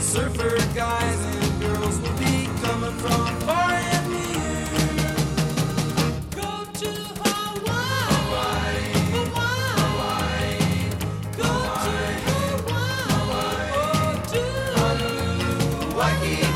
surfer guys and girls will be coming from far and near. Go to Hawaii, Hawaii, Go to Hawaii, oh, to Honolulu, Waikiki.